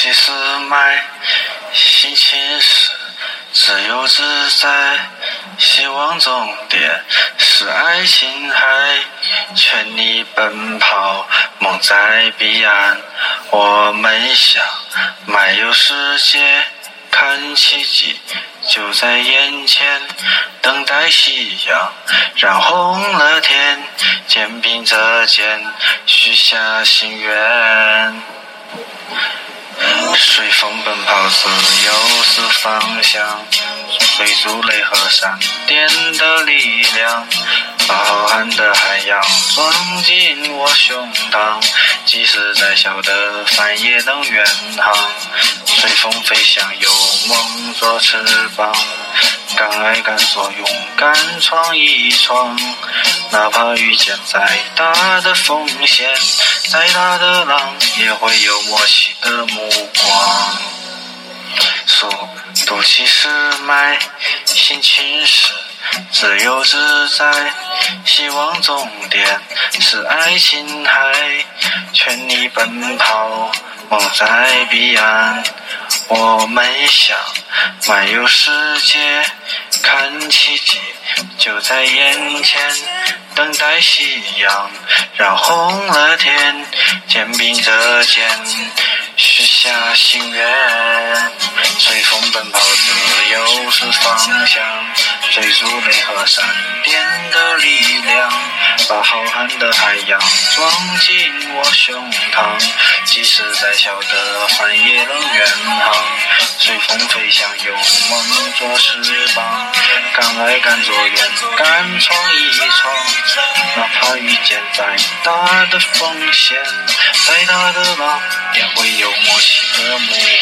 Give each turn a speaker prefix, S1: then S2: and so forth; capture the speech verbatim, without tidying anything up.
S1: 其实买心情是自由自在，希望终点是爱琴海，全力奔跑，梦在彼岸。我们想漫游世界，看奇迹就在眼前，等待夕阳染红了天，肩并着肩许下心愿。随风奔跑，自由是方向，追逐雷和闪电的力量，把浩瀚的海洋装进我胸膛，即使再小的帆也能远航，随风飞翔，有梦做翅膀，敢爱敢做，勇敢闯一闯，哪怕遇见再大的风险，再大的浪，也会有默契的目光。速度其实慢，心情是自由自在，希望终点是爱琴海，全力奔跑，梦在彼岸。我们想漫游世界，看奇迹就在眼前，等待夕阳染红了天，肩并着肩许下心愿。随风奔跑，自由是方向，追逐雷和闪电的力量，把浩瀚的海洋装进我胸膛，即使再小的帆也能远航，随风飞翔，有梦做翅膀，敢爱敢做，勇敢闯一闯，哪怕遇见再大的风险，再大的浪，也会有默契的目